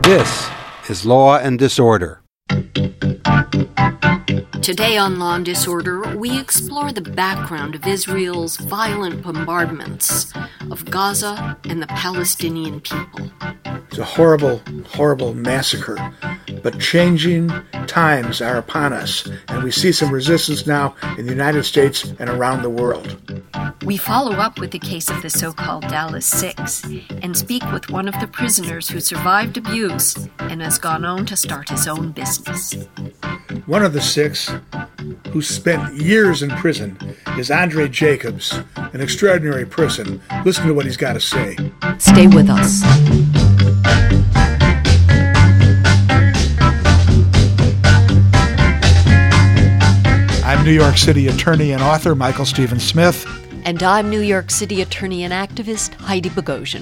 This is Law and Disorder. Today on Law and Disorder, we explore the background of Israel's violent bombardments of Gaza and the Palestinian people. It's a horrible, horrible massacre, but changing times are upon us, and we see some resistance now in the United States and around the world. We follow up with the case of the so-called Dallas Six and speak with one of the prisoners who survived abuse and has gone on to start his own business. One of the six, who spent years in prison, is Andre Jacobs, an extraordinary person. Listen to what he's got to say. Stay with us. I'm New York City attorney and author Michael Stephen Smith. And I'm New York City attorney and activist Heidi Bogosian.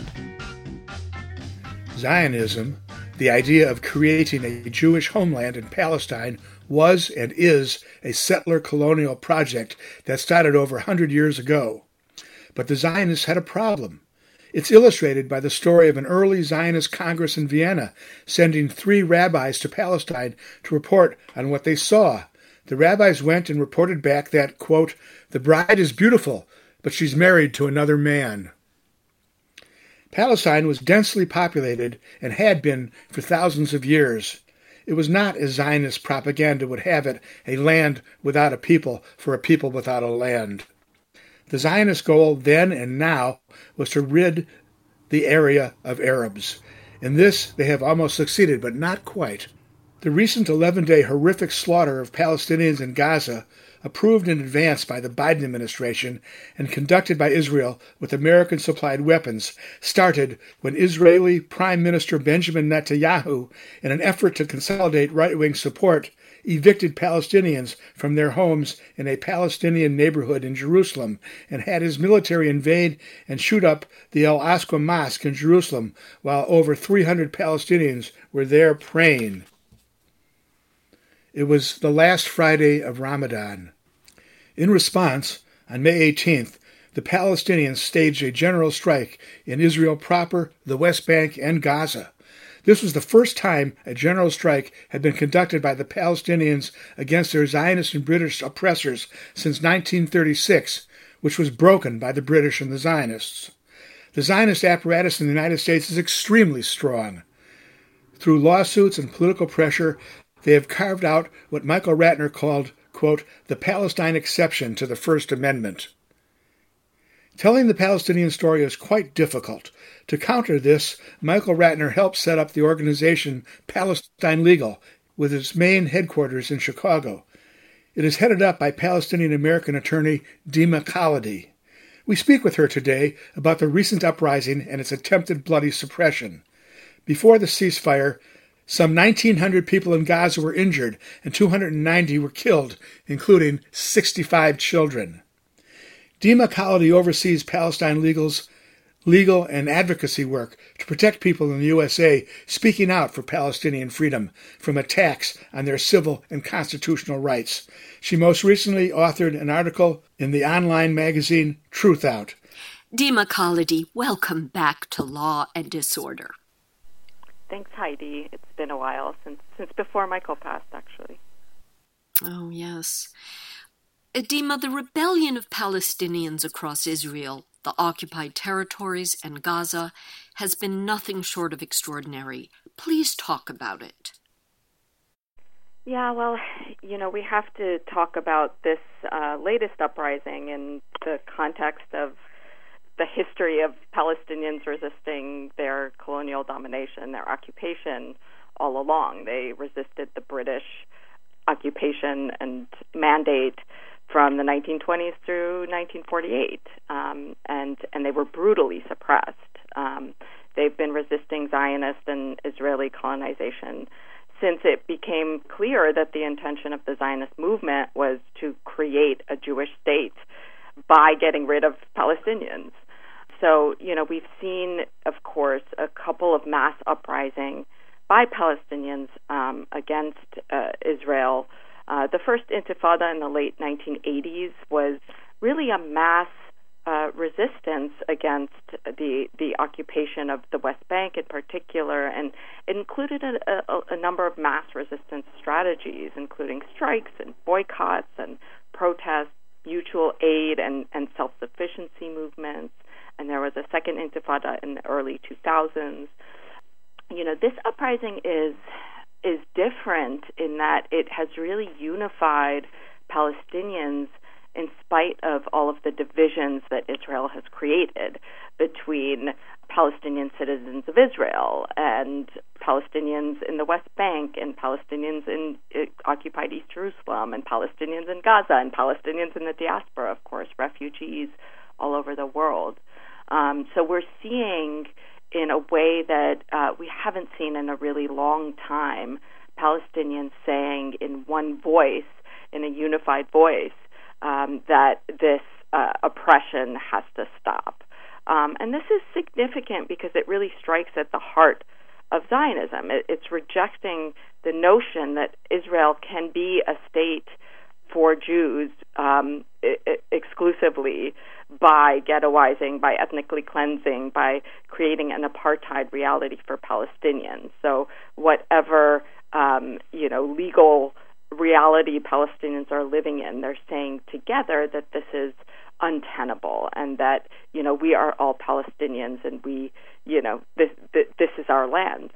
Zionism, the idea of creating a Jewish homeland in Palestine, was and is a settler colonial project that started over 100 years ago. But the Zionists had a problem. It's illustrated by the story of an early Zionist Congress in Vienna sending 3 rabbis to Palestine to report on what they saw. The rabbis went and reported back that, quote, "The bride is beautiful, but she's married to another man." Palestine was densely populated and had been for thousands of years. It was not, as Zionist propaganda would have it, a land without a people for a people without a land. The Zionist goal then and now was to rid the area of Arabs. In this, they have almost succeeded, but not quite. The recent 11-day horrific slaughter of Palestinians in Gaza, approved in advance by the Biden administration and conducted by Israel with American-supplied weapons, started when Israeli Prime Minister Benjamin Netanyahu, in an effort to consolidate right-wing support, evicted Palestinians from their homes in a Palestinian neighborhood in Jerusalem and had his military invade and shoot up the Al-Aqsa Mosque in Jerusalem while over 300 Palestinians were there praying. It was the last Friday of Ramadan. In response, on May 18th, the Palestinians staged a general strike in Israel proper, the West Bank, and Gaza. This was the first time a general strike had been conducted by the Palestinians against their Zionist and British oppressors since 1936, which was broken by the British and the Zionists. The Zionist apparatus in the United States is extremely strong. Through lawsuits and political pressure, they have carved out what Michael Ratner called, quote, the Palestine exception to the First Amendment. Telling the Palestinian story is quite difficult. To counter this, Michael Ratner helped set up the organization Palestine Legal, with its main headquarters in Chicago. It is headed up by Palestinian-American attorney Dima Khalidi. We speak with her today about the recent uprising and its attempted bloody suppression. Before the ceasefire, some 1,900 people in Gaza were injured and 290 were killed, including 65 children. Dima Khalidi oversees Palestine Legal's legal and advocacy work to protect people in the USA speaking out for Palestinian freedom from attacks on their civil and constitutional rights. She most recently authored an article in the online magazine Truth Out. Dima Khalidi, welcome back to Law and Disorder. Thanks, Heidi. It's been a while since before Michael passed, actually. Oh, yes. Dima, the rebellion of Palestinians across Israel, the occupied territories, and Gaza has been nothing short of extraordinary. Please talk about it. Yeah, well, we have to talk about this latest uprising in the context of the history of Palestinians resisting their colonial domination, their occupation all along. They resisted the British occupation and mandate from the 1920s through 1948, and they were brutally suppressed. They've been resisting Zionist and Israeli colonization since it became clear that the intention of the Zionist movement was to create a Jewish state by getting rid of Palestinians. So, we've seen, of course, a couple of mass uprisings by Palestinians against Israel. The first Intifada in the late 1980s was really a mass resistance against the occupation of the West Bank in particular, and it included a number of mass resistance strategies, including strikes and boycotts and protests, mutual aid and self-sufficiency movements, and there was a second intifada in the early 2000s. This uprising is different in that it has really unified Palestinians in spite of all of the divisions that Israel has created between Palestinian citizens of Israel and Palestinians in the West Bank and Palestinians in occupied East Jerusalem and Palestinians in Gaza and Palestinians in the diaspora, of course, refugees all over the world. So we're seeing, in a way that we haven't seen in a really long time, Palestinians saying in one voice, in a unified voice, that this oppression has to stop. And this is significant because it really strikes at the heart of Zionism. It's rejecting the notion that Israel can be a state for Jews exclusively by ghettoizing, by ethnically cleansing, by creating an apartheid reality for Palestinians. So whatever legal reality Palestinians are living in, they're saying together that this is untenable and that we are all Palestinians and we this is our land.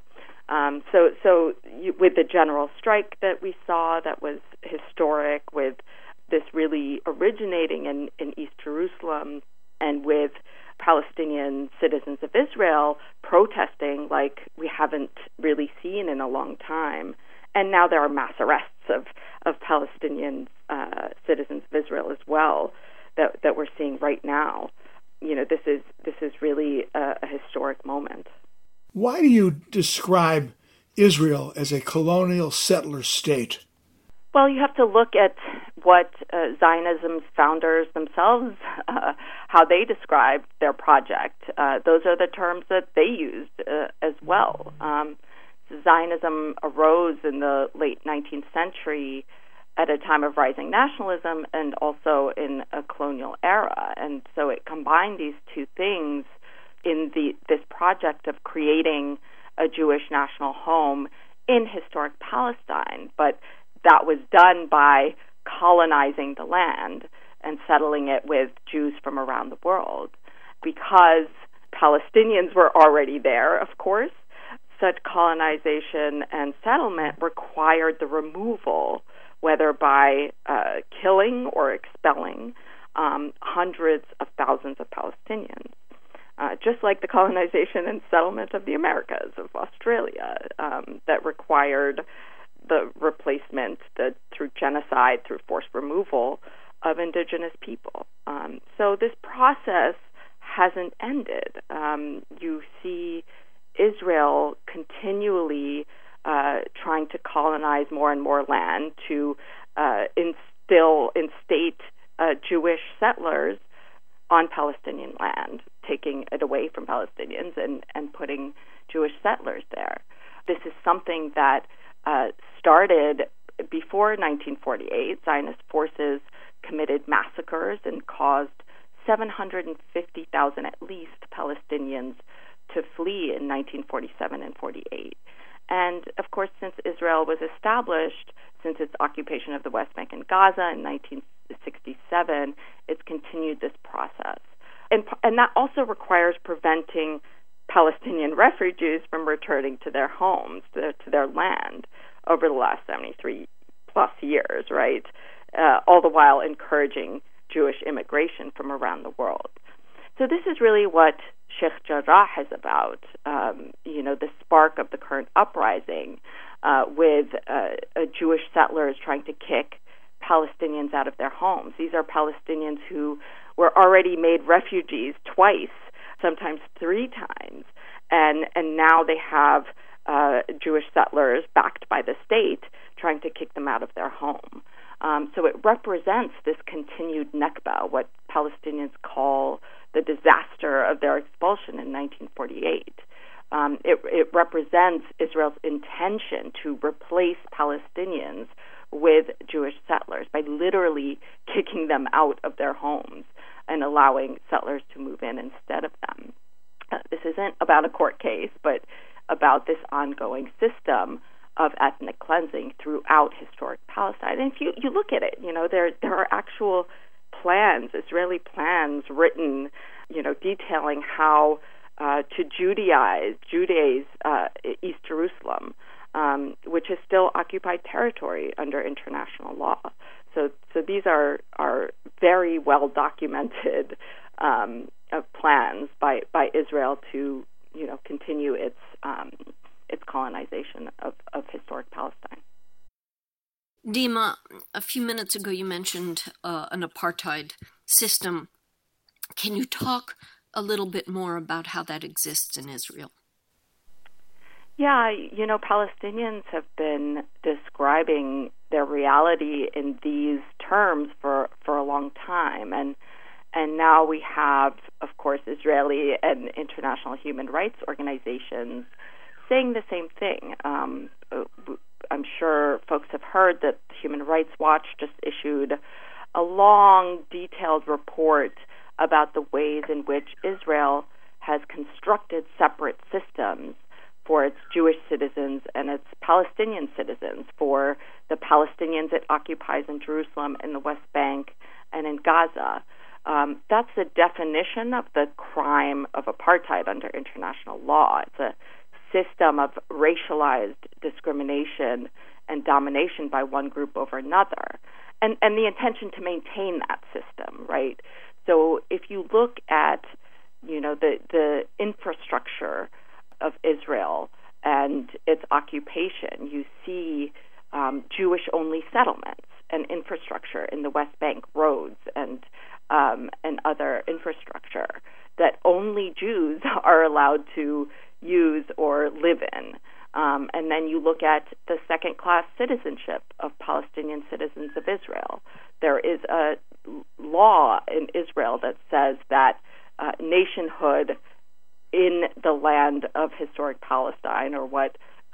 So with the general strike that we saw, that was historic, with this really originating in East Jerusalem, and with Palestinian citizens of Israel protesting like we haven't really seen in a long time. And now there are mass arrests of Palestinian citizens of Israel as well that we're seeing right now. This is really a historic moment. Why do you describe Israel as a colonial settler state? Well, you have to look at what Zionism's founders themselves, how they described their project. Those are the terms that they used as well. Zionism arose in the late 19th century at a time of rising nationalism and also in a colonial era. And so it combined these two things in this project of creating a Jewish national home in historic Palestine. But that was done by colonizing the land and settling it with Jews from around the world. Because Palestinians were already there, of course, such colonization and settlement required the removal, whether by killing or expelling, hundreds of thousands of Palestinians. Just like the colonization and settlement of the Americas, of Australia, that required the replacement through genocide, through forced removal of indigenous people. So this process hasn't ended. You see Israel continually trying to colonize more and more land to instate Jewish settlers on Palestinian land, taking it away from Palestinians and putting Jewish settlers there. This is something that started before 1948. Zionist forces committed massacres and caused 750,000 at least Palestinians to flee in 1947 and 48. And, of course, since Israel was established, since its occupation of the West Bank and Gaza in 1967, it's continued this process. And that also requires preventing Palestinian refugees from returning to their homes, to their land, over the last 73-plus years, right? All the while encouraging Jewish immigration from around the world. So this is really what Sheikh Jarrah is about, the spark of the current uprising with Jewish settlers trying to kick Palestinians out of their homes. These are Palestinians who were already made refugees twice, sometimes three times, and now they have Jewish settlers backed by the state trying to kick them out of their home. So it represents this continued Nakba, what Palestinians call the disaster of their expulsion in 1948. It represents Israel's intention to replace Palestinians with Jewish settlers by literally kicking them out of their homes and allowing settlers to move in instead of them. This isn't about a court case, but about this ongoing system of ethnic cleansing throughout historic Palestine. And if you look at it, there are actual plans, Israeli plans written, detailing how to Judaize East Jerusalem, which is still occupied territory under international law. So these are very well documented plans by Israel to continue its colonization of historic Palestine. Dima, a few minutes ago you mentioned an apartheid system. Can you talk a little bit more about how that exists in Israel? Yeah, Palestinians have been describing their reality in these terms for a long time, and now we have, of course, Israeli and international human rights organizations saying the same thing. I'm sure folks have heard that Human Rights Watch just issued a long, detailed report about the ways in which Israel has constructed separate systems for its Jewish citizens and its Palestinian citizens, for the Palestinians it occupies in Jerusalem, in the West Bank, and in Gaza. That's the definition of the crime of apartheid under international law. It's a system of racialized discrimination and domination by one group over another, and the intention to maintain that system, right? So if you look at, the infrastructure of Israel and its occupation, you see Jewish-only settlements and infrastructure in the West Bank, roads and other infrastructure that only Jews are allowed to use or live in. And then you look at the second-class citizenship of Palestinian citizens of Israel. There is a law in Israel that says that nationhood in the land of historic Palestine, or what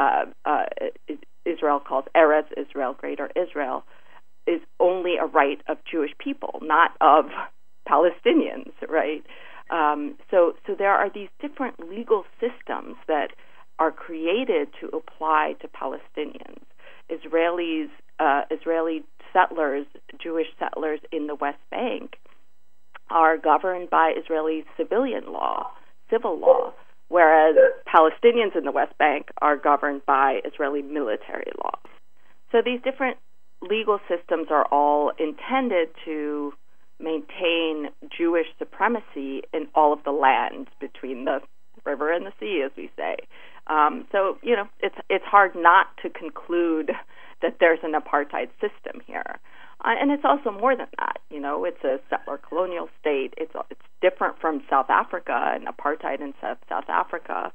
Israel calls Eretz Israel, Greater Israel, is only a right of Jewish people, not of Palestinians, right? So there are these different legal systems that are created to apply to Palestinians. Israeli settlers, Jewish settlers in the West Bank, are governed by Israeli civilian law, civil law, whereas Palestinians in the West Bank are governed by Israeli military law. So these different legal systems are all intended to maintain Jewish supremacy in all of the land between the river and the sea, as we say. So it's hard not to conclude that there's an apartheid system here, and it's also more than that. It's a settler colonial state. It's different from South Africa and apartheid in South Africa,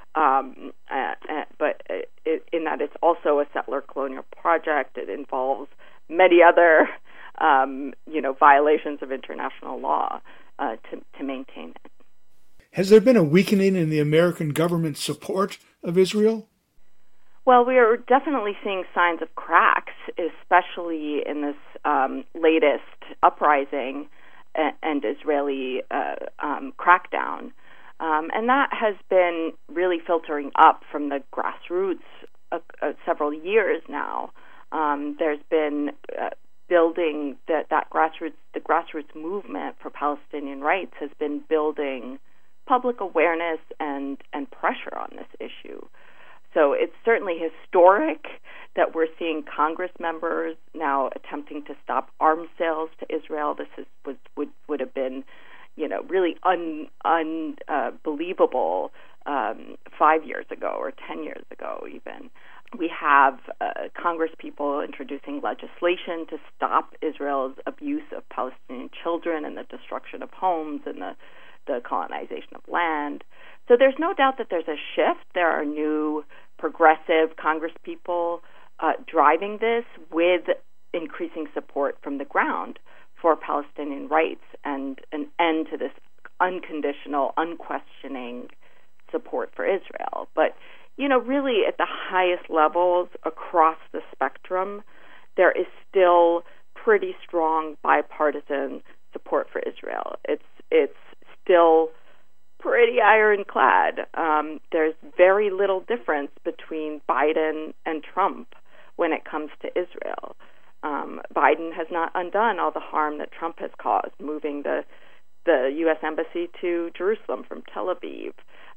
but in that it's also a settler colonial project. It involves many other violations of international law to maintain it. Has there been a weakening in the American government's support of Israel? Well, we are definitely seeing signs of cracks, especially in this latest uprising and Israeli crackdown. And that has been really filtering up from the grassroots several years now. There's been building that grassroots, the grassroots movement for Palestinian rights has been building public awareness and pressure on this issue. So it's certainly historic that we're seeing Congress members now attempting to stop arms sales to Israel. This would have been, really unbelievable 5 years ago or 10 years ago even. We have Congress people introducing legislation to stop Israel's abuse of Palestinian children and the destruction of homes and the colonization of land. So there's no doubt that there's a shift. There are new progressive Congress people driving this with increasing support from the ground for Palestinian rights and an end to this unconditional, unquestioning support for Israel. But, really at the highest levels across the spectrum, there is still pretty strong bipartisan support for Israel. It's still pretty ironclad. There's very little difference between Biden and Trump when it comes to Israel. Biden has not undone all the harm that Trump has caused, moving the U.S. embassy to Jerusalem from Tel Aviv.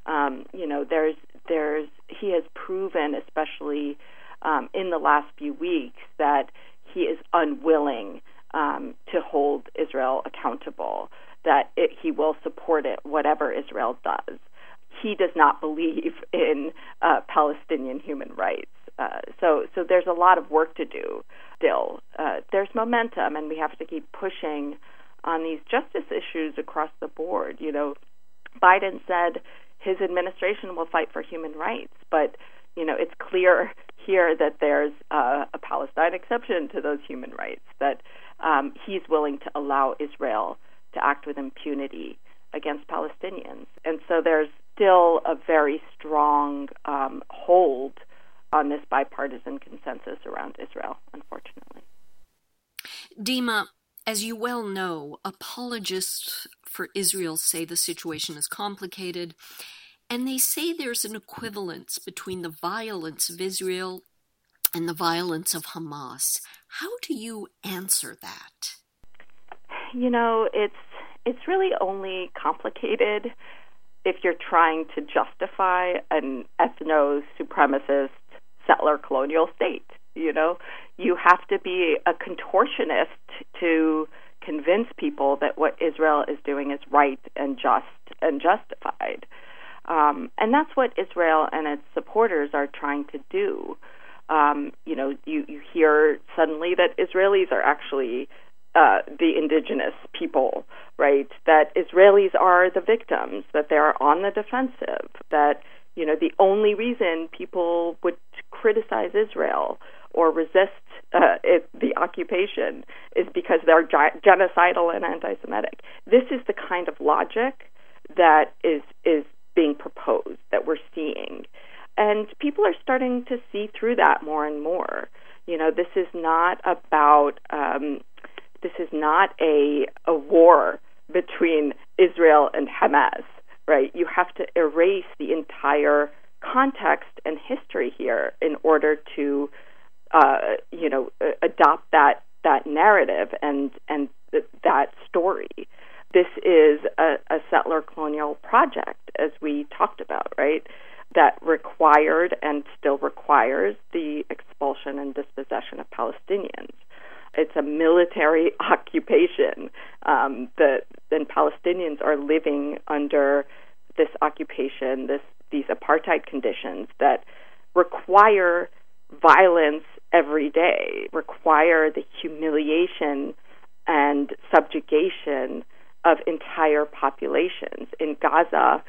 He has proven, especially in the last few weeks, that he is unwilling to hold Israel accountable, that he will support it, whatever Israel does. He does not believe in Palestinian human rights. So there's a lot of work to do still. There's momentum, and we have to keep pushing on these justice issues across the board. Biden said his administration will fight for human rights, but it's clear here that there's a Palestine exception to those human rights, that he's willing to allow Israel to act with impunity against Palestinians. And so there's still a very strong hold on this bipartisan consensus around Israel, unfortunately. Dima, as you well know, apologists for Israel say the situation is complicated, and they say there's an equivalence between the violence of Israel and the violence of Hamas. How do you answer that? It's really only complicated if you're trying to justify an ethno-supremacist settler colonial state. You have to be a contortionist to convince people that what Israel is doing is right and just and justified. And that's what Israel and its supporters are trying to do. You hear suddenly that Israelis are actually the indigenous people, right? That Israelis are the victims, that they are on the defensive, that, the only reason people would criticize Israel or resist the occupation is because they're genocidal and anti-Semitic. This is the kind of logic that is being proposed, that we're seeing. And people are starting to see through that more and more. This is not about, this is not a war between Israel and Hamas, right? You have to erase the entire context and history here in order to, adopt that narrative and that story. This is a settler colonial project, as we talked about, right? That required and still requires the expulsion and dispossession of Palestinians. It's a military occupation. And Palestinians are living under this occupation, these apartheid conditions that require violence every day, require the humiliation and subjugation of entire populations. In Gaza,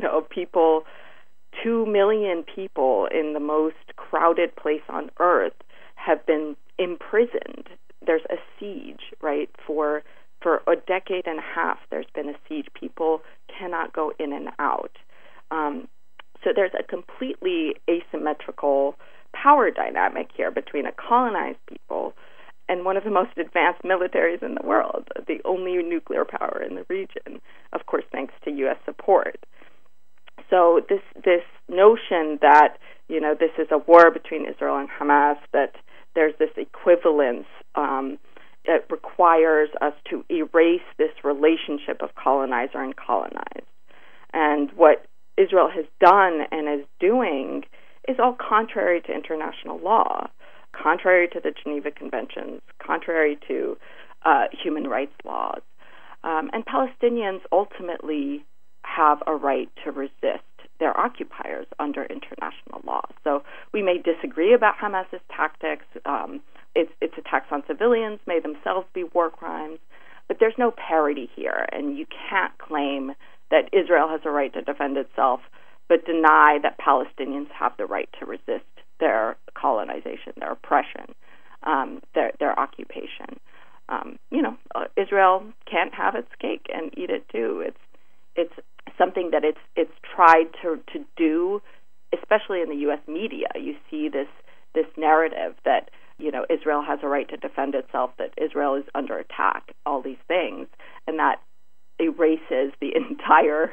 2 million people in the most crowded place on earth have been imprisoned. There's a siege, right? For a decade and a half, there's been a siege. People cannot go in and out. So there's a completely asymmetrical power dynamic here between a colonized people and one of the most advanced militaries in the world, the only nuclear power in the region, of course, thanks to U.S. support. So this notion that, this is a war between Israel and Hamas, that there's this equivalence that requires us to erase this relationship of colonizer and colonized. And what Israel has done and is doing is all contrary to international law, contrary to the Geneva Conventions, contrary to human rights laws. And Palestinians ultimately have a right to resist their occupiers under international law. So we may disagree about Hamas's tactics. Its attacks on civilians may themselves be war crimes, but there's no parity here, and you can't claim that Israel has a right to defend itself, but deny that Palestinians have the right to resist their colonization, their oppression, their occupation. Israel can't have its cake and eat it too. It's something that it's tried to do, especially in the U.S. media. You see this narrative that Israel has a right to defend itself, that Israel is under attack, all these things, and that erases the entire,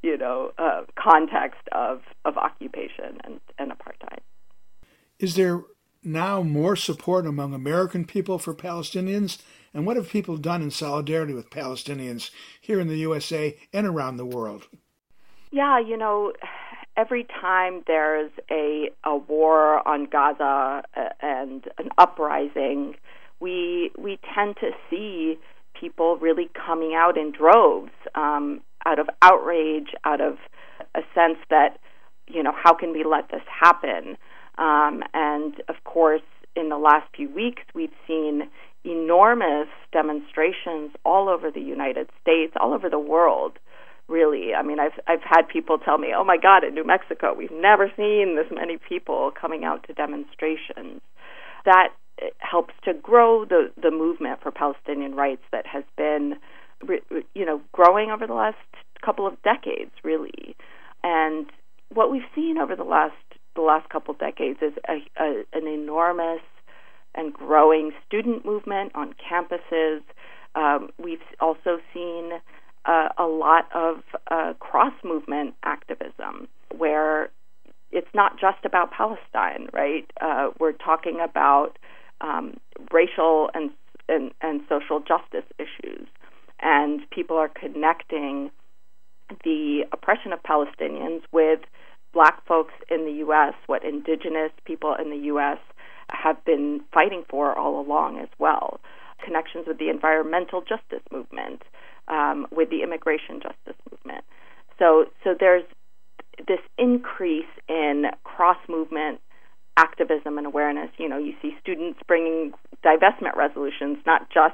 context of occupation and apartheid. Is there now more support among American people for Palestinians? And what have people done in solidarity with Palestinians here in the USA and around the world? Yeah, every time there's a war on Gaza and an uprising, we tend to see people really coming out in droves, out of outrage, out of a sense that, how can we let this happen? And of course, in the last few weeks, we've seen enormous demonstrations all over the United States, all over the world, really. I mean, I've had people tell me, oh my God, in New Mexico, we've never seen this many people coming out to demonstrations. That helps to grow the movement for Palestinian rights that has been, growing over the last couple of decades, really. And what we've seen over the last couple of decades is an enormous and growing student movement on campuses. We've also seen a lot of cross-movement activism, where it's not just about Palestine, right? We're talking about racial and social justice issues, and people are connecting the oppression of Palestinians with Black folks in the U.S., what indigenous people in the U.S. have been fighting for all along as well. Connections with the environmental justice movement, with the immigration justice movement. So there's this increase in cross-movement activism and awareness. You see students bringing divestment resolutions, not just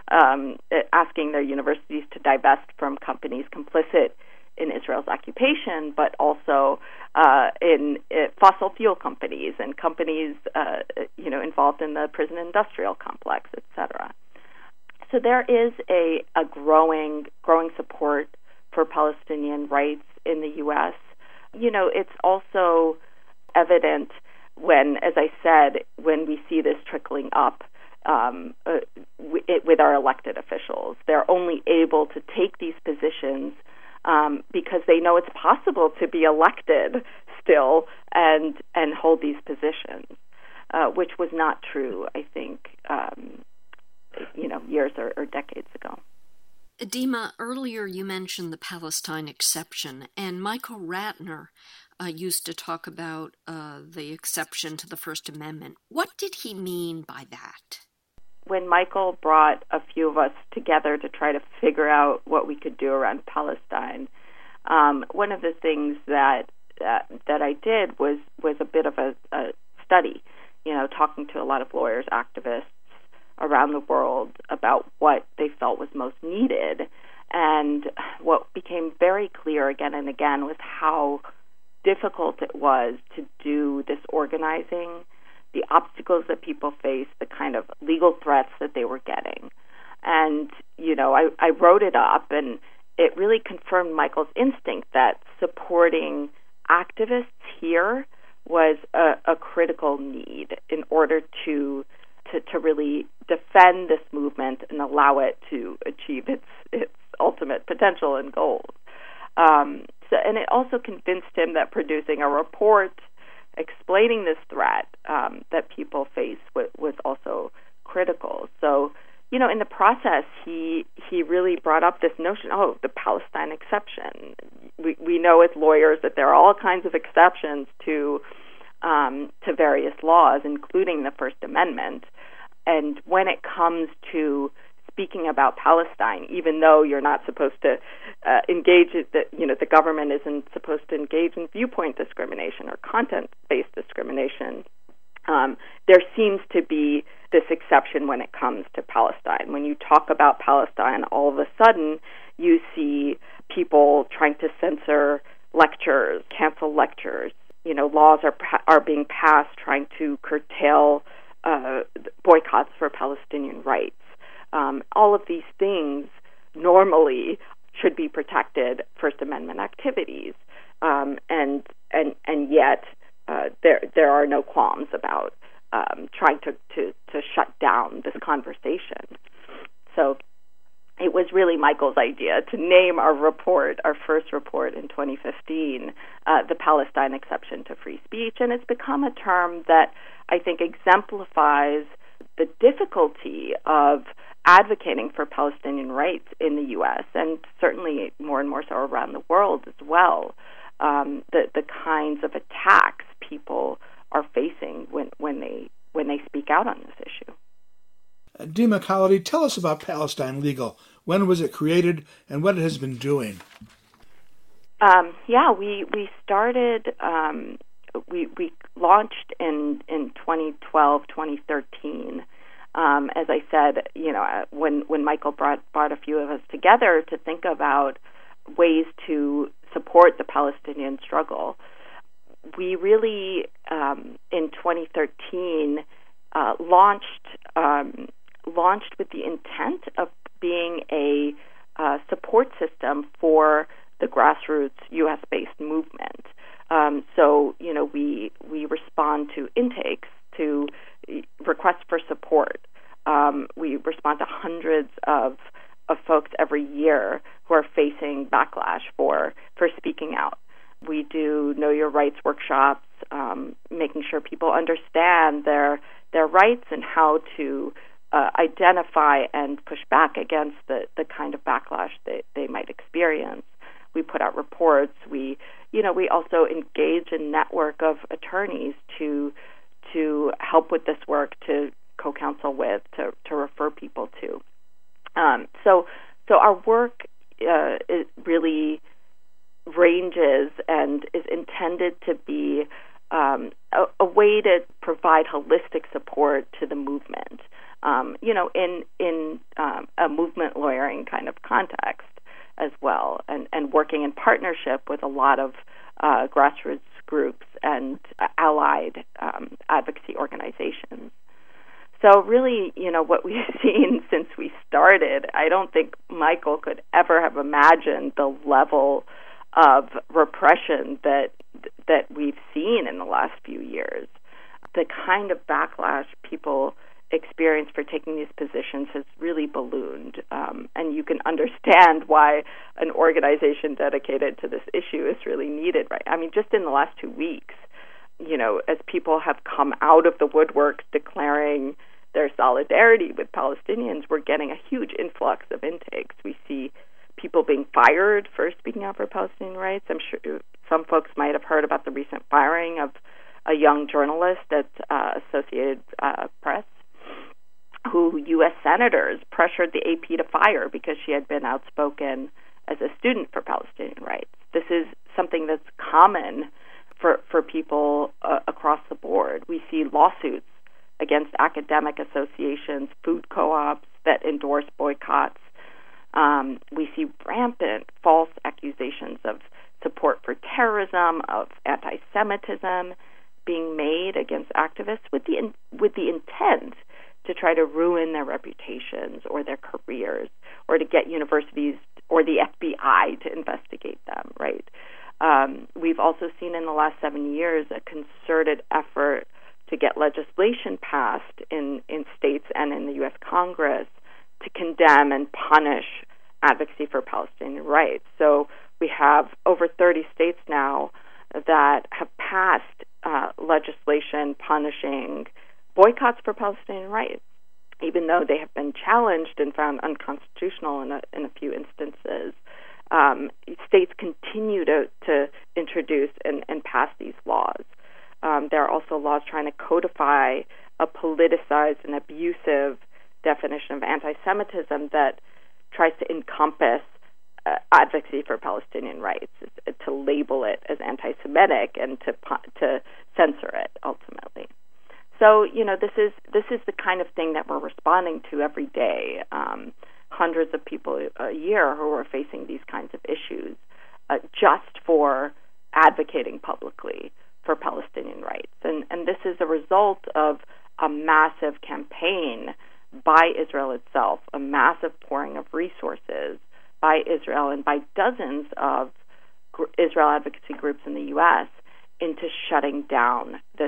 asking their universities to divest from companies complicit in Israel's occupation, but also in fossil fuel companies and companies, involved in the prison industrial complex, etc. So there is a growing support for Palestinian rights in the U.S. It's also evident when, as I said, when we see this trickling up with our elected officials. They're only able to take these positions because they know it's possible to be elected still and hold these positions, which was not true, I think, years or decades ago. Dima, earlier you mentioned the Palestine exception, and Michael Ratner used to talk about the exception to the First Amendment. What did he mean by that? When Michael brought a few of us together to try to figure out what we could do around Palestine, one of the things that I did was a bit of a study, talking to a lot of lawyers, activists around the world about what they felt was most needed. And what became very clear again and again was how difficult it was to do this organizing, the obstacles that people faced, the kind of legal threats that they were getting. And, I wrote it up, and it really confirmed Michael's instinct that supporting activists here was a critical need in order to really defend this movement and allow it to achieve its ultimate potential and goals. And it also convinced him that producing a report explaining this threat that people face was also critical. So, in the process, he really brought up this notion, the Palestine exception. We know as lawyers that there are all kinds of exceptions to various laws, including the First Amendment. And when it comes to speaking about Palestine, even though you're not supposed to engage, the government isn't supposed to engage in viewpoint discrimination or content-based discrimination, there seems to be this exception when it comes to Palestine. When you talk about Palestine, all of a sudden you see people trying to censor lectures, cancel lectures. Laws are being passed trying to curtail boycotts for Palestinian rights. All of these things normally should be protected First Amendment activities, and yet there are no qualms about trying to shut down this conversation. So it was really Michael's idea to name our report, our first report in 2015, the Palestine Exception to Free Speech. And it's become a term that I think exemplifies the difficulty of advocating for Palestinian rights in the U.S. and certainly more and more so around the world as well. The kinds of attacks people are facing when they speak out on this issue. Dima Khalidi, tell us about Palestine Legal. When was it created and what it has been doing? We started, we launched in 2012, 2013. As I said, when Michael brought a few of us together to think about ways to support the Palestinian struggle, we really, in 2013, launched with the intent of being a support system for the grassroots U.S.-based movement. We respond to intakes, to requests for support. We respond to hundreds of folks every year who are facing backlash for speaking out. We do Know Your Rights workshops, making sure people understand their rights and how to identify and push back against the kind of backlash they might experience. We put out reports. We also engage a network of attorneys to help with this work, to co-counsel with, to refer people to. So our work it really ranges and is intended to be a way to provide holistic support to the movement. In a movement lawyering kind of context as well, and working in partnership with a lot of grassroots groups and allied advocacy organizations. So really, what we've seen since we started, I don't think Michael could ever have imagined the level of repression that we've seen in the last few years. The kind of backlash people experience for taking these positions has really ballooned, and you can understand why an organization dedicated to this issue is really needed, right? I mean, just in the last 2 weeks, as people have come out of the woodwork declaring their solidarity with Palestinians, we're getting a huge influx of intakes. We see people being fired for speaking out for Palestinian rights. I'm sure some folks might have heard about the recent firing of a young journalist at Associated Press, who U.S. senators pressured the AP to fire because she had been outspoken as a student for Palestinian rights. This is something that's common for people across the board. We see lawsuits against academic associations, food co-ops that endorse boycotts. We see rampant false accusations of support for terrorism, of anti-Semitism being made against activists with the intent to try to ruin their reputations or their careers, or to get universities or the FBI to investigate them, right? We've also seen in the last 7 years a concerted effort to get legislation passed in states and in the U.S. Congress to condemn and punish advocacy for Palestinian rights. So we have over 30 states now that have passed legislation punishing boycotts for Palestinian rights, even though they have been challenged and found unconstitutional in a few instances. States continue to introduce and pass these laws. There are also laws trying to codify a politicized and abusive definition of anti-Semitism that tries to encompass advocacy for Palestinian rights, to label it as anti-Semitic and to censor it ultimately. So, this is the kind of thing that we're responding to every day. Hundreds of people a year who are facing these kinds of issues just for advocating publicly for Palestinian rights. And this is a result of a massive campaign by Israel itself, a massive pouring of resources by Israel and by dozens of Israel advocacy groups in the U.S. into shutting down this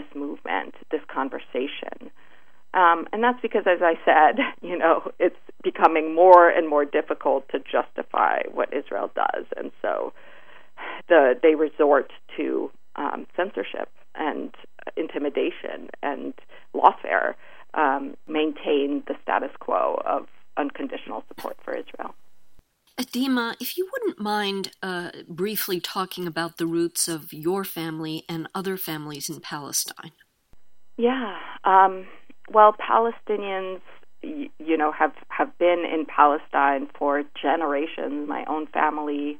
movement, this conversation. And that's because, as I said, it's becoming more and more difficult to justify what Israel does. And so they resort to censorship and intimidation and lawfare, maintain the status quo of unconditional support for Israel. Dima, if you wouldn't mind briefly talking about the roots of your family and other families in Palestine. Yeah. Well, Palestinians, have been in Palestine for generations. My own family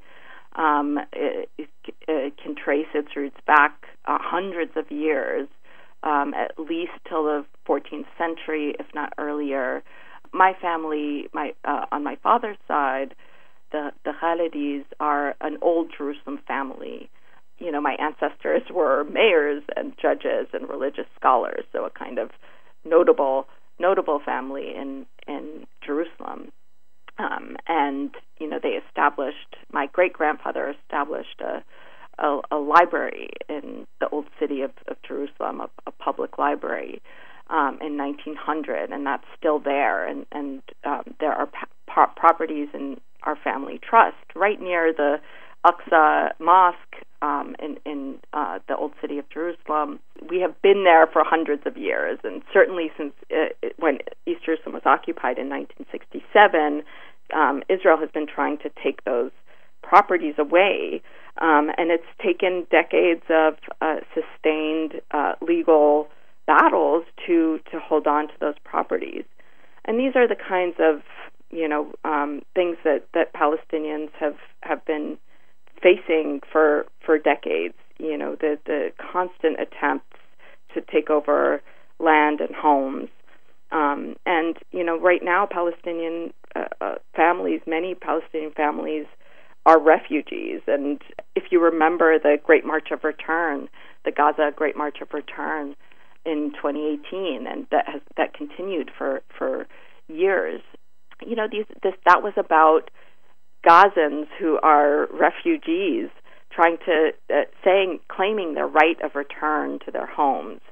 it can trace its roots back hundreds of years, at least till the 14th century, if not earlier. My family, on my father's side, the Khalidis are an old Jerusalem family. My ancestors were mayors and judges and religious scholars, so a kind of notable family in Jerusalem. And they established. My great grandfather established a library in the old city of Jerusalem, a public library, in 1900, and that's still there. And there are properties in our family trust right near the Aqsa Mosque in the old city of Jerusalem. We have been there for hundreds of years, and certainly since when East Jerusalem was occupied in 1967, Israel has been trying to take those properties away, and it's taken decades of sustained legal battles to hold on to those properties. And these are the kinds of things that Palestinians have been facing for decades. The constant attempts to take over land and homes, and right now Palestinian families, many Palestinian families, are refugees. And if you remember the Great March of Return, the Gaza Great March of Return in 2018, and that continued for years. That was about Gazans who are refugees trying to claiming their right of return to their homes,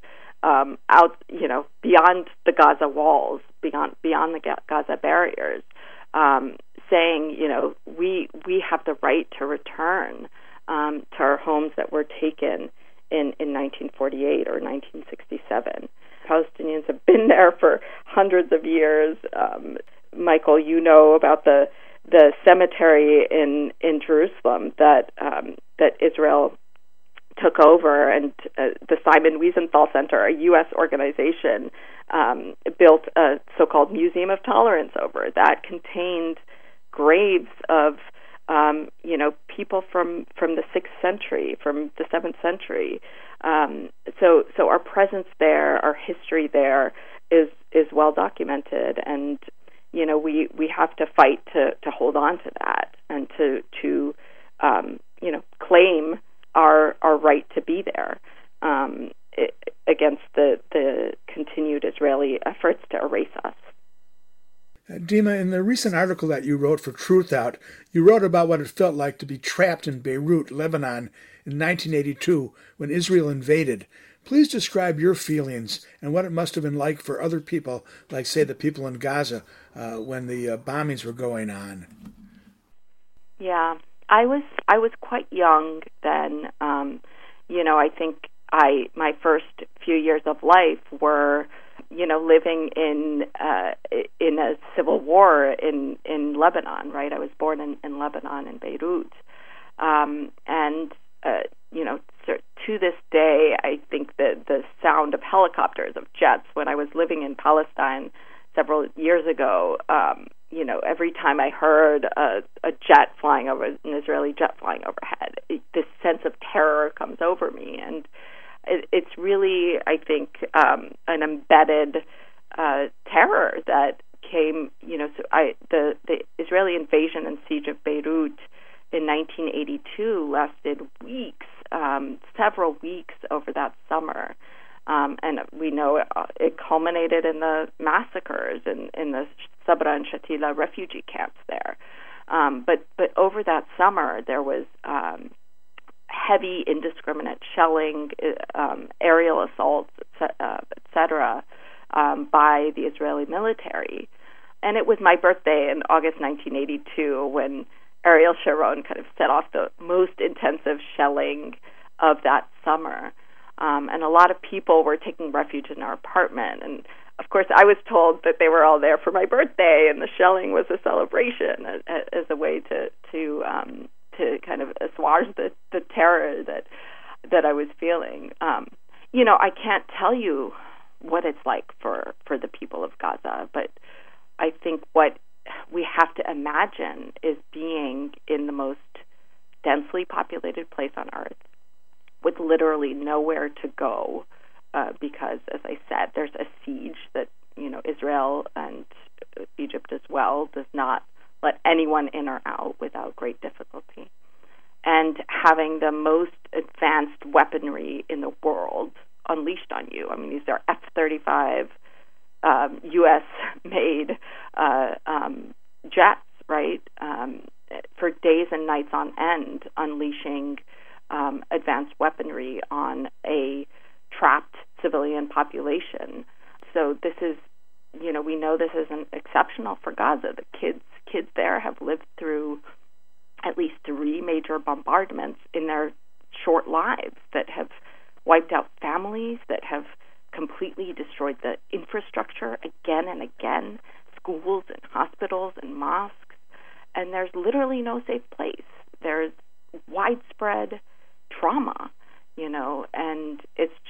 beyond the Gaza walls, beyond the Gaza barriers, saying, we have the right to return to our homes that were taken in 1948 or 1967. Palestinians have been there for hundreds of years. Michael, about the cemetery in Jerusalem that Israel took over, and the Simon Wiesenthal Center, a U.S. organization, built a so-called Museum of Tolerance over that contained graves of people from the 6th century, from the 7th century. So our presence there, our history there is well documented, and we have to fight to hold on to that and to claim our right to be there against the continued Israeli efforts to erase us. Dima, in the recent article that you wrote for Truthout, you wrote about what it felt like to be trapped in Beirut, Lebanon, in 1982 when Israel invaded. Please describe your feelings and what it must have been like for other people, like, say, the people in Gaza, when the bombings were going on. Yeah, I was quite young then. I think my first few years of life were, living in a civil war in Lebanon. Right, I was born in Lebanon, in Beirut, and to this day, I think that the sound of helicopters, of jets, when I was living in Palestine several years ago, every time I heard a jet flying over, an Israeli jet flying overhead, this sense of terror comes over me. And it's really, I think, an embedded terror that came, the Israeli invasion and siege of Beirut in 1982 lasted weeks, several weeks over that summer. And we know it culminated in the massacres in the Sabra and Shatila refugee camps there. But over that summer, there was heavy, indiscriminate shelling, aerial assaults, etc., by the Israeli military. And it was my birthday in August 1982 when Ariel Sharon kind of set off the most intensive shelling of that summer. And a lot of people were taking refuge in our apartment. And, of course, I was told that they were all there for my birthday, and the shelling was a celebration as a way to kind of assuage the terror that I was feeling. I can't tell you what it's like for the people of Gaza, but I think what we have to imagine is being in the most densely populated place on earth with literally nowhere to go because, as I said, there's a siege that, Israel and Egypt as well does not let anyone in or out without great difficulty. And having the most advanced weaponry in the world unleashed on you. I mean, these are F-35 U.S.-made jets, right, for days and nights on end, unleashing advanced weaponry on a trapped civilian population. So this is, we know this isn't exceptional for Gaza. The kids there have lived through at least 3 major bombardments in their short lives that have wiped out families, that have completely destroyed the infrastructure again and again, schools and hospitals and mosques, and there's literally no safe place. There's widespread trauma, and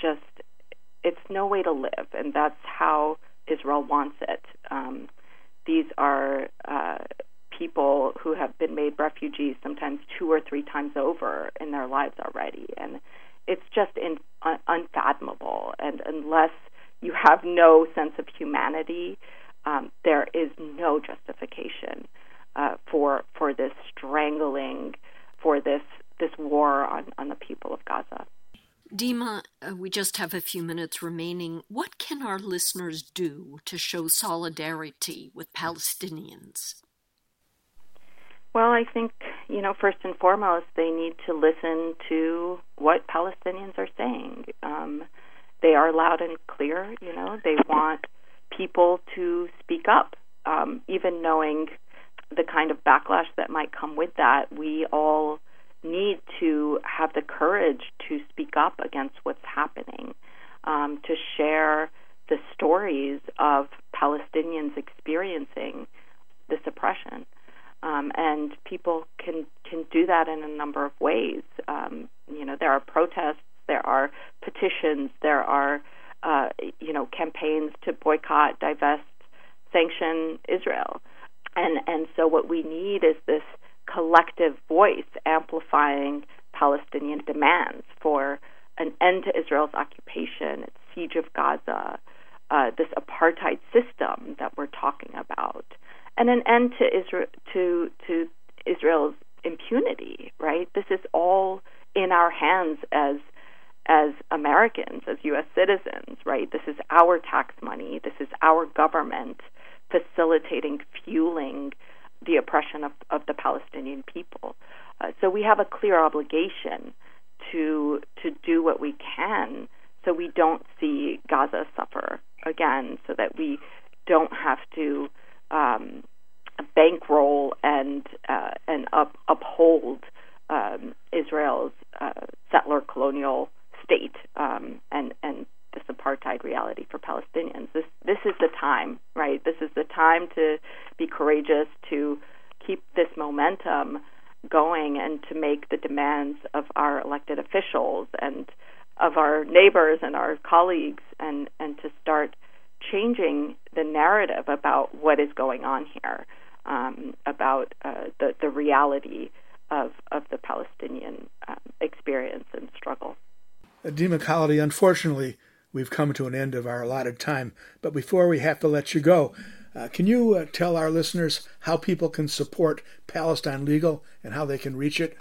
it's no way to live, and that's how Israel wants it. These are people who have been made refugees sometimes 2 or 3 times over in their lives already, and it's just unfathomable. And unless you have no sense of humanity, there is no justification for this strangling, for this war on the people of Gaza. Dima, we just have a few minutes remaining. What can our listeners do to show solidarity with Palestinians? Well, I think, first and foremost, they need to listen to what Palestinians are saying. They are loud and clear, They want people to speak up, even knowing the kind of backlash that might come with that. We all need to have the courage to speak up against what's happening, to share the stories of Palestinians experiencing this oppression. And people can do that in a number of ways. There are protests, there are petitions, there are campaigns to boycott, divest, sanction Israel. And so what we need is this collective voice amplifying Palestinian demands for an end to Israel's occupation, its siege of Gaza, this apartheid system that we're talking about, and an end to Israel's impunity. Right? This is all in our hands as Americans, as U.S. citizens. Right? This is our tax money. This is our government facilitating, fueling the oppression of the Palestinian people. So we have a clear obligation to do what we can so we don't see Gaza suffer again, so that we don't have to bankroll and uphold Israel's settler colonial state and this apartheid reality for Palestinians. This is the time, right? This is the time to be courageous, to keep this momentum going, and to make the demands of our elected officials and of our neighbors and our colleagues, and to start changing the narrative about what is going on here, about the reality of the Palestinian experience and struggle. Dima Khalidi, unfortunately, we've come to an end of our allotted time, but before we have to let you go, can you tell our listeners how people can support Palestine Legal and how they can reach it?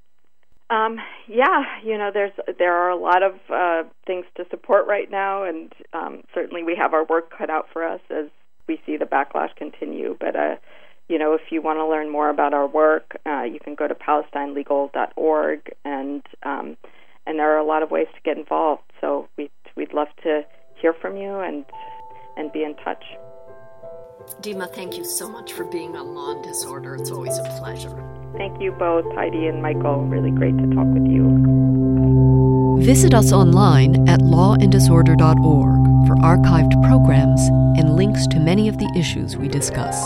There are a lot of things to support right now, and certainly we have our work cut out for us as we see the backlash continue. But if you want to learn more about our work, you can go to PalestineLegal.org, and there are a lot of ways to get involved. So we'd love to hear from you and be in touch. Dima, thank you so much for being on Law and Disorder. It's always a pleasure. Thank you both, Heidi and Michael. Really great to talk with you. Visit us online at lawanddisorder.org for archived programs and links to many of the issues we discuss.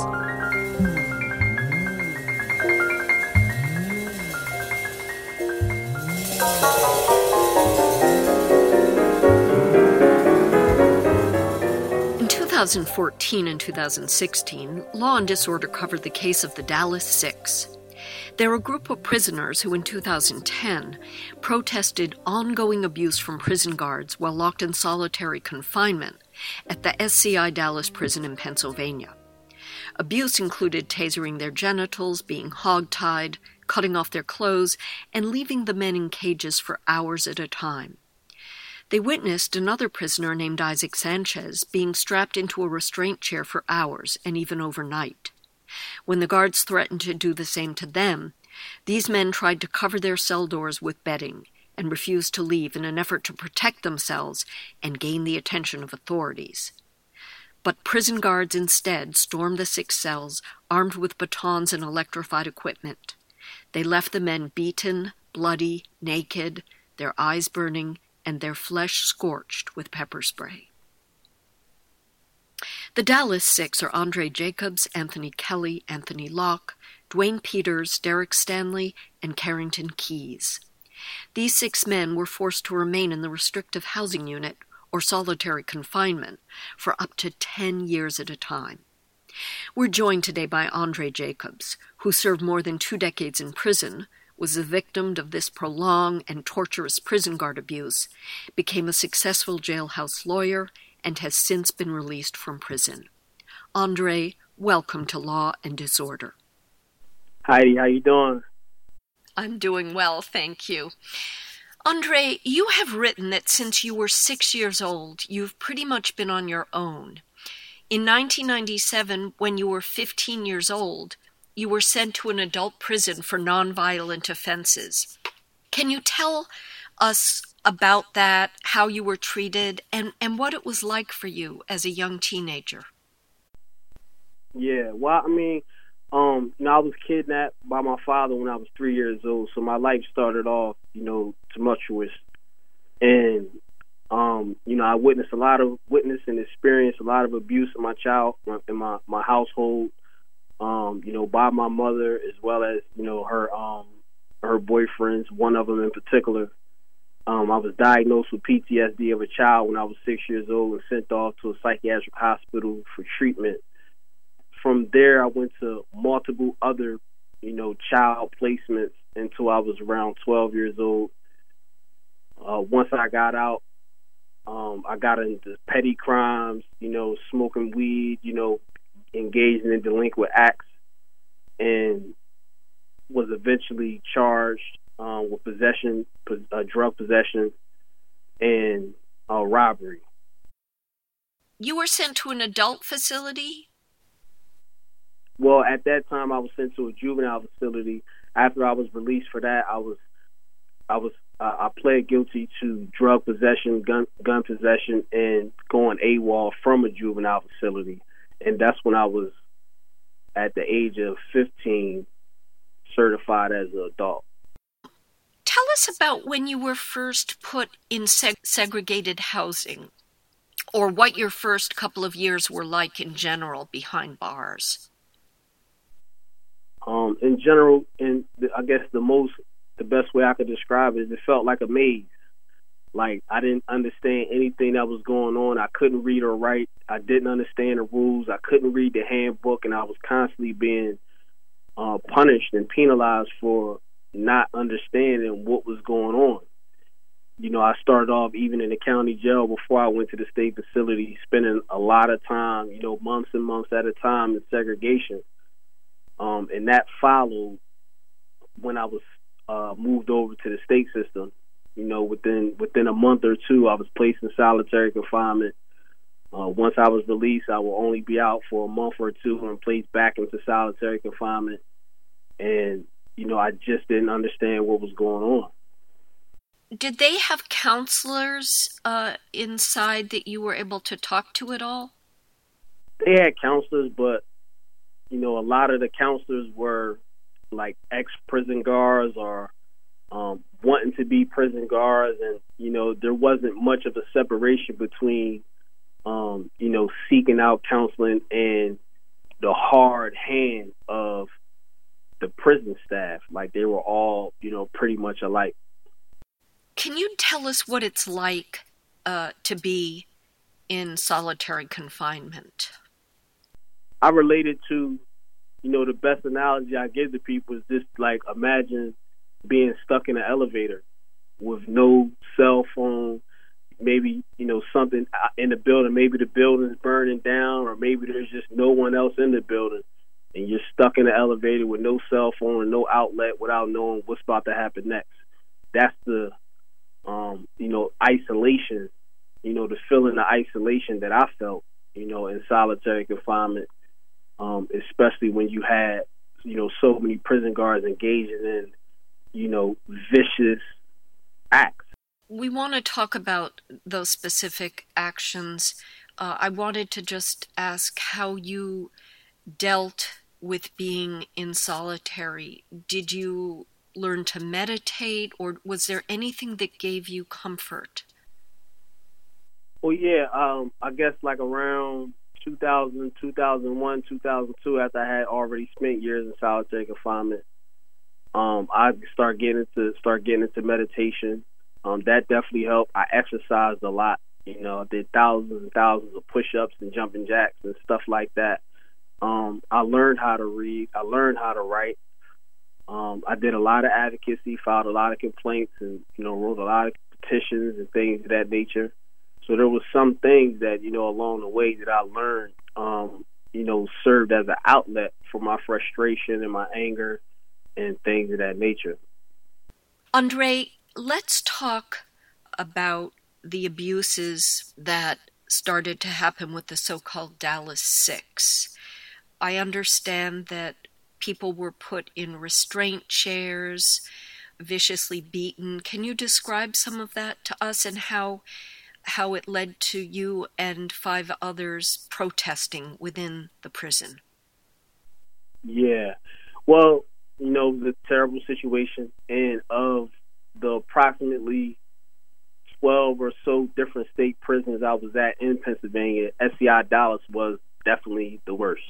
In 2014 and 2016, Law and Disorder covered the case of the Dallas Six. They're a group of prisoners who in 2010 protested ongoing abuse from prison guards while locked in solitary confinement at the SCI Dallas prison in Pennsylvania. Abuse included tasering their genitals, being hogtied, cutting off their clothes, and leaving the men in cages for hours at a time. They witnessed another prisoner named Isaac Sanchez being strapped into a restraint chair for hours and even overnight. When the guards threatened to do the same to them, these men tried to cover their cell doors with bedding and refused to leave in an effort to protect themselves and gain the attention of authorities. But prison guards instead stormed the six cells, armed with batons and electrified equipment. They left the men beaten, bloody, naked, their eyes burning, and their flesh scorched with pepper spray. The Dallas Six are Andre Jacobs, Anthony Kelly, Anthony Locke, Dwayne Peters, Derek Stanley, and Carrington Keys. These six men were forced to remain in the restrictive housing unit, or solitary confinement, for up to 10 years at a time. We're joined today by Andre Jacobs, who served more than 2 decades in prison, was the victim of this prolonged and torturous prison guard abuse, became a successful jailhouse lawyer, and has since been released from prison. Andre, welcome to Law and Disorder. Heidi, how you doing? I'm doing well, thank you. Andre, you have written that since you were 6 years old, you've pretty much been on your own. In 1997, when you were 15 years old, you were sent to an adult prison for nonviolent offenses. Can you tell us about that, how you were treated, and what it was like for you as a young teenager? Yeah, well, I was kidnapped by my father when I was 3 years old, so my life started off, tumultuous. And, I witnessed and experienced a lot of abuse in my household, by my mother, as well as, her boyfriends, one of them in particular. I was diagnosed with PTSD of a child when I was 6 years old and sent off to a psychiatric hospital for treatment. From there, I went to multiple other, child placements until I was around 12 years old. Once I got out, I got into petty crimes, smoking weed, engaging in delinquent acts, and was eventually charged with possession, drug possession, and robbery. You were sent to an adult facility? Well, at that time, I was sent to a juvenile facility. After I was released for that, I pled guilty to drug possession, gun possession, and going AWOL from a juvenile facility. And that's when I was, at the age of 15, certified as an adult. Tell us about when you were first put in segregated housing, or what your first couple of years were like in general behind bars. In general, I guess the best way I could describe it is it felt like a maze. Like, I didn't understand anything that was going on. I couldn't read or write. I didn't understand the rules. I couldn't read the handbook, and I was constantly being punished and penalized for not understanding what was going on. I started off even in the county jail before I went to the state facility, spending a lot of time, months and months at a time in segregation. And that followed when I was moved over to the state system. Within a month or two, I was placed in solitary confinement Once I was released, I will only be out for a month or two and placed back into solitary confinement. And, I just didn't understand what was going on. Did they have counselors inside that you were able to talk to at all? They had counselors, but, a lot of the counselors were like ex-prison guards or wanting to be prison guards. And, there wasn't much of a separation between, seeking out counseling and the hard hand of the prison staff. Like, they were all, pretty much alike. Can you tell us what it's like to be in solitary confinement? I related to, the best analogy I give to people is just like, imagine being stuck in an elevator with no cell phone, maybe, something in the building, maybe the building's burning down, or maybe there's just no one else in the building, and you're stuck in the elevator with no cell phone and no outlet without knowing what's about to happen next. That's the, isolation, the feeling of isolation that I felt, in solitary confinement, especially when you had, so many prison guards engaging in, vicious acts. We want to talk about those specific actions. I wanted to just ask how you dealt with being in solitary. Did you learn to meditate, or was there anything that gave you comfort? Well, yeah, I guess like around 2000, 2001, 2002, after I had already spent years in solitary confinement, I started getting into meditation. That definitely helped. I exercised a lot. I did thousands and thousands of push-ups and jumping jacks and stuff like that. I learned how to read. I learned how to write. I did a lot of advocacy, filed a lot of complaints, and, wrote a lot of petitions and things of that nature. So there was some things that, along the way that I learned, served as an outlet for my frustration and my anger and things of that nature. Andre, let's talk about the abuses that started to happen with the so-called Dallas Six. I understand that people were put in restraint chairs, viciously beaten. Can you describe some of that to us and how it led to you and 5 others protesting within the prison? Yeah. Well, the terrible situation, and of the approximately 12 or so different state prisons I was at in Pennsylvania, SCI Dallas was definitely the worst.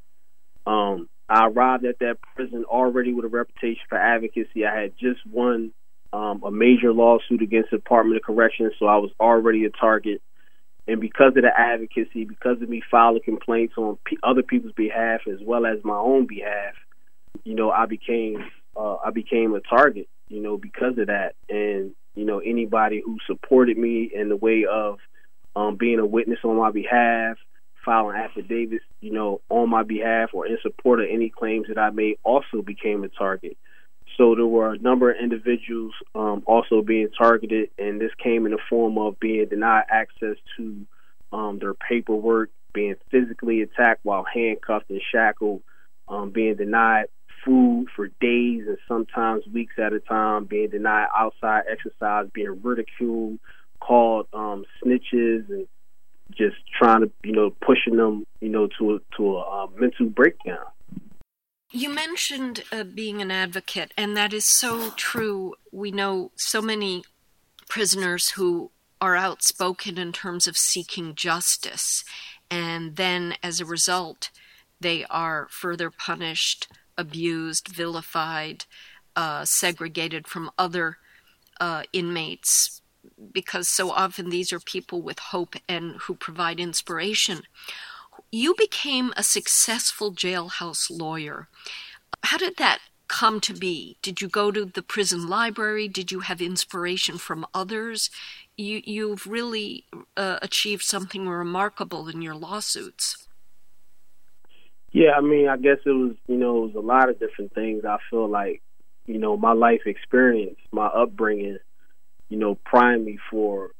I arrived at that prison already with a reputation for advocacy. I had just won a major lawsuit against the Department of Corrections, so I was already a target. And because of the advocacy, because of me filing complaints on other people's behalf as well as my own behalf, I became a target, because of that. And, anybody who supported me in the way of being a witness on my behalf, filing affidavits, on my behalf or in support of any claims that I made also became a target. So there were a number of individuals also being targeted, and this came in the form of being denied access to their paperwork, being physically attacked while handcuffed and shackled, being denied food for days and sometimes weeks at a time, being denied outside exercise, being ridiculed, called snitches, and just trying to, pushing them, to a mental breakdown. You mentioned being an advocate, and that is so true. We know so many prisoners who are outspoken in terms of seeking justice, and then as a result, they are further punished, abused, vilified, segregated from other inmates, because so often these are people with hope and who provide inspiration. You became a successful jailhouse lawyer. How did that come to be? Did you go to the prison library? Did you have inspiration from others? You've really achieved something remarkable in your lawsuits. Yeah, I guess it was, it was a lot of different things. I feel like, my life experience, my upbringing, primed me for,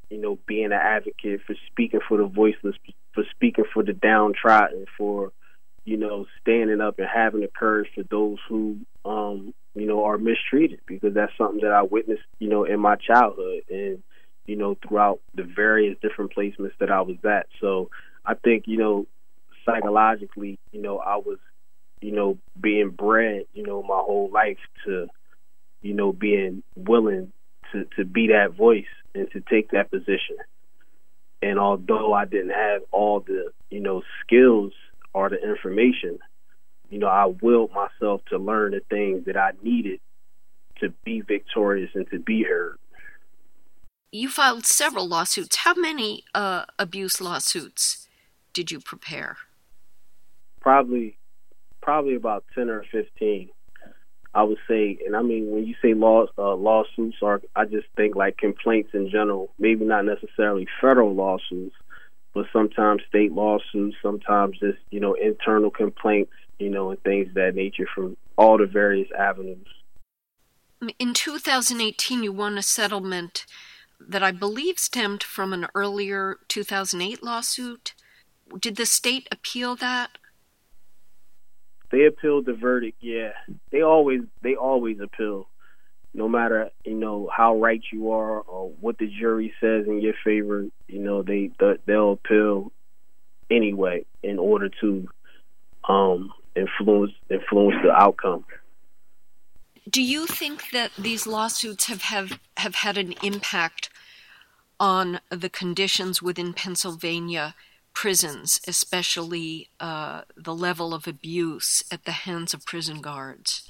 being an advocate, for speaking for the voiceless, for speaking for the downtrodden, for, standing up and having the courage for those who, are mistreated, because that's something that I witnessed, in my childhood and, throughout the various different placements that I was at. So I think, psychologically, I was, being bred, my whole life to, being willing to be that voice and to take that position. And although I didn't have all the, skills or the information, I willed myself to learn the things that I needed to be victorious and to be heard. You filed several lawsuits. How many abuse lawsuits did you prepare? Probably about 10 or 15, I would say. And I mean, when you say lawsuits, or I just think like complaints in general, maybe not necessarily federal lawsuits, but sometimes state lawsuits, sometimes just, internal complaints, and things of that nature from all the various avenues. In 2018, you won a settlement that I believe stemmed from an earlier 2008 lawsuit. Did the state appeal that? They appealed the verdict, yeah. They always appeal, no matter, how right you are or what the jury says in your favor. They'll appeal anyway in order to influence the outcome. Do you think that these lawsuits have had an impact on the conditions within Pennsylvania prisons, especially the level of abuse at the hands of prison guards?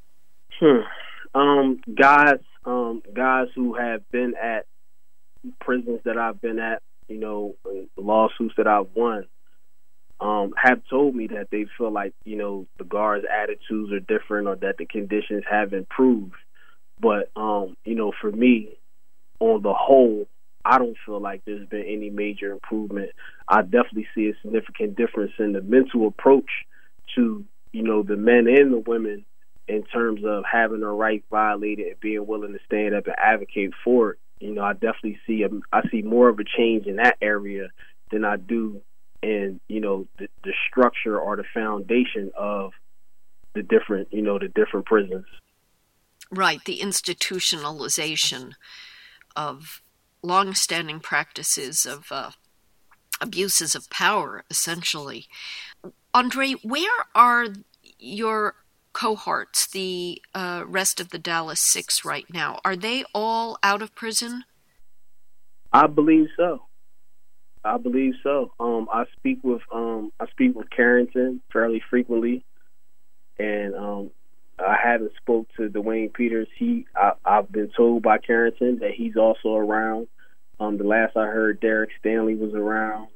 Guys who have been at prisons that I've been at, lawsuits that I've won, have told me that they feel like, the guards' attitudes are different or that the conditions have improved. But, for me, on the whole, I don't feel like there's been any major improvement. I definitely see a significant difference in the mental approach to, the men and the women in terms of having their rights violated and being willing to stand up and advocate for it. I definitely see more of a change in that area than I do in, the structure or the foundation of the different prisons. Right, the institutionalization of long-standing practices of abuses of power, essentially. Andre, where are your cohorts, the rest of the Dallas Six right now? Are they all out of prison? I believe so. I speak with Carrington fairly frequently, and I haven't spoke to Dwayne Peters. I've been told by Carrington that he's also around. The last I heard, Derek Stanley was around,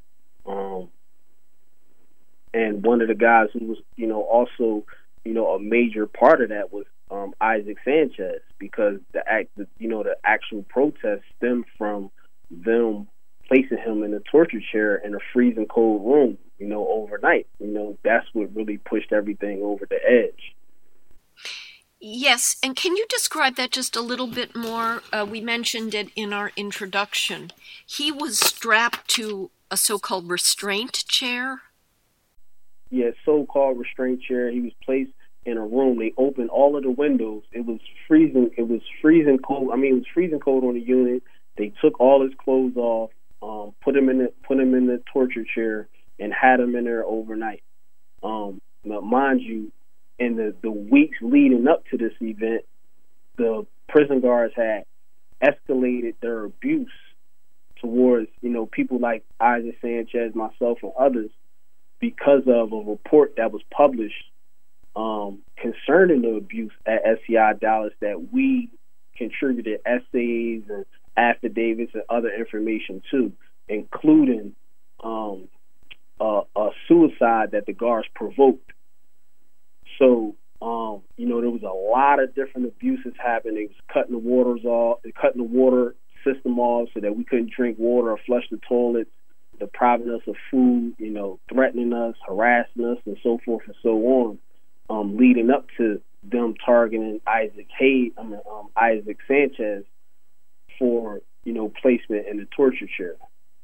and one of the guys who was, also, a major part of that was Isaac Sanchez, because the actual protest stemmed from them placing him in a torture chair in a freezing cold room, overnight. That's what really pushed everything over the edge. Yes, and can you describe that just a little bit more? We mentioned it in our introduction. He was strapped to a so-called restraint chair? Yeah, so-called restraint chair. He was placed in a room. They opened all of the windows. It was freezing. It was freezing cold. I mean, it was freezing cold on the unit. They took all his clothes off, put him in the torture chair, and had him in there overnight. Now, mind you, in the weeks leading up to this event, the prison guards had escalated their abuse towards, people like Isaac Sanchez, myself, and others, because of a report that was published concerning the abuse at SCI Dallas that we contributed essays and affidavits and other information to, including a suicide that the guards provoked. So, there was a lot of different abuses happening. It was cutting the water system off so that we couldn't drink water or flush the toilets, depriving us of food, threatening us, harassing us, and so forth and so on, leading up to them targeting Isaac Sanchez for, placement in the torture chair.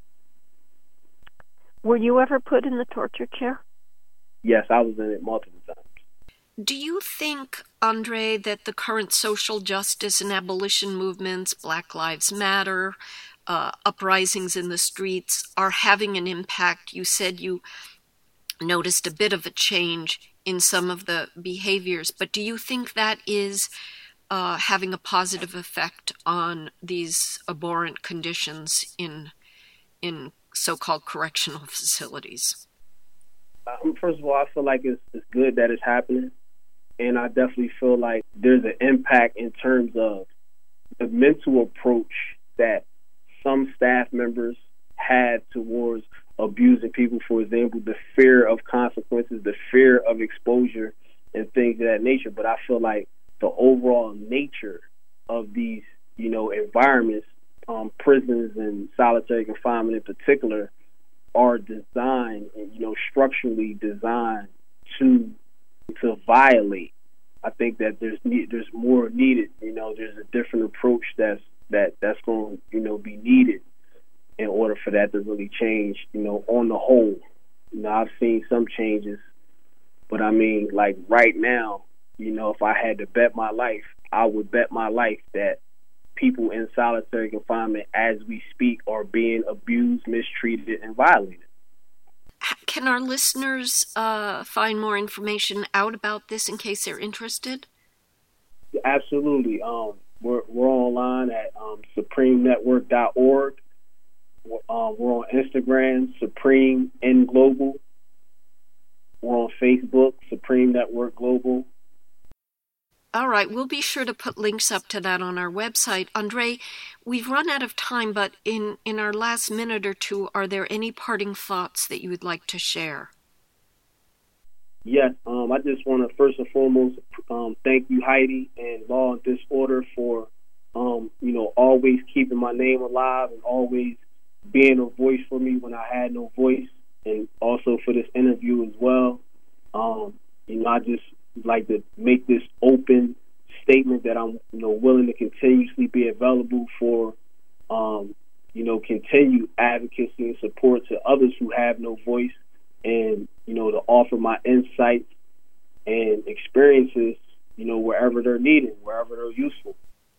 Were you ever put in the torture chair? Yes, I was in it multiple times. Do you think, Andre, that the current social justice and abolition movements, Black Lives Matter, uprisings in the streets, are having an impact? You said you noticed a bit of a change in some of the behaviors, but do you think that is having a positive effect on these abhorrent conditions in so-called correctional facilities? First of all, I feel like it's good that it's happening, and I definitely feel like there's an impact in terms of the mental approach that some staff members had towards abusing people. For example, the fear of consequences, the fear of exposure, and things of that nature. But I feel like the overall nature of these, environments, prisons and solitary confinement in particular, are designed and, structurally designed to violate. I think that there's more needed. There's a different approach that's going to be needed in order for that to really change. On the whole, I've seen some changes, but I mean, like right now, if I had to bet my life, I would bet my life that people in solitary confinement as we speak are being abused, mistreated, and violated. Can our listeners find more information out about this in case they're interested? Absolutely. We're online at supremenetwork.org. We're on Instagram, Supreme N Global. We're on Facebook, Supreme Network Global. All right, we'll be sure to put links up to that on our website. Andre, we've run out of time, but in our last minute or two, are there any parting thoughts that you would like to share? Yes, I just want to first and foremost thank you, Heidi, and Law and Disorder for, always keeping my name alive and always being a voice for me when I had no voice, and also for this interview as well. I just like to make this open statement that I'm, willing to continuously be available for, continued advocacy and support to others who have no voice, and, to offer my insights and experiences, wherever they're needed, wherever they're useful.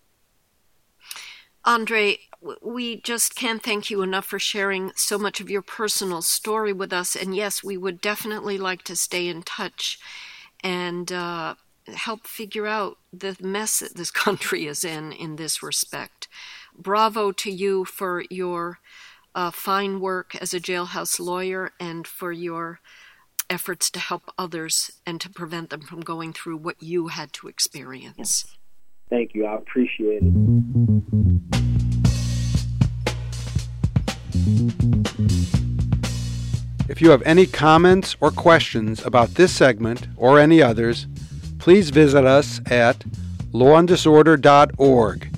Andre, we just can't thank you enough for sharing so much of your personal story with us. And yes, we would definitely like to stay in touch and help figure out the mess that this country is in this respect. Bravo to you for your fine work as a jailhouse lawyer and for your efforts to help others and to prevent them from going through what you had to experience. Thank you. I appreciate it. If you have any comments or questions about this segment or any others, please visit us at lawanddisorder.org.